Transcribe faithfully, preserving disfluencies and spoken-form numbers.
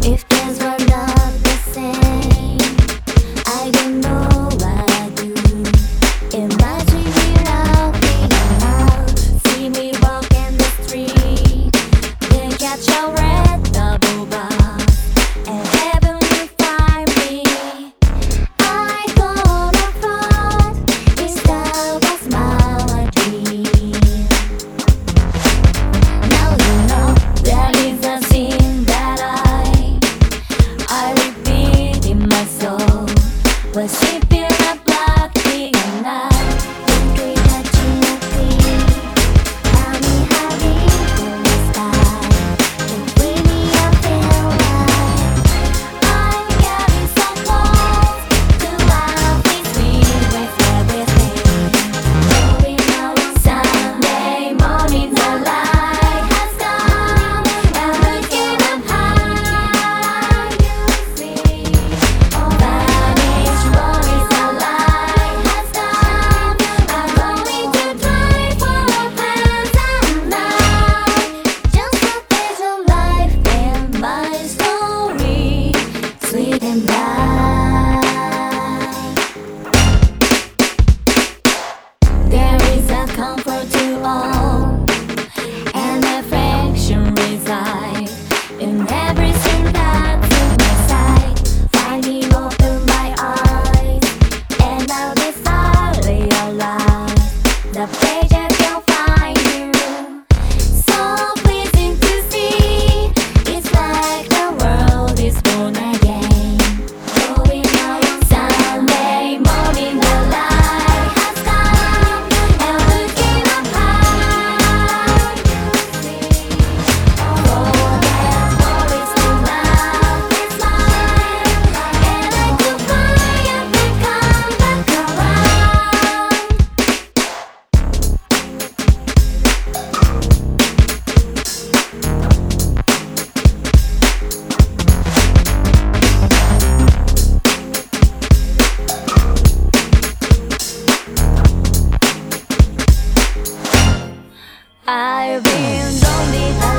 If things were not the same, I don't know what I do. Imagine me walking out, see me walking the street, then catch a red double bus, and heaven will find me. I gonna fall, is that was my dream. Now you know there is a scene that I I repeat in my soul. Was she feel the black thing and I think we had nothing. Tell me how deep will the sky can free me up feel like I'm getting so close to love is sweet with everything. Going out Sunday morning, the light has come, and looking up high, you see all that is wrong is the light has come. I'm going to try for a pleasant night, just a page of life in my story, sweet and bright. There is a comfort to all, and affection reside in everything that's in my sight. Finally open my eyes, and now this I realize the pages will find you. So pleasing to see, it's like the world is born again. Going out on Sunday morning, the light has come, and looking up high, you see all that worries to love is mine, and I could fly up and come back around. I've been lonely.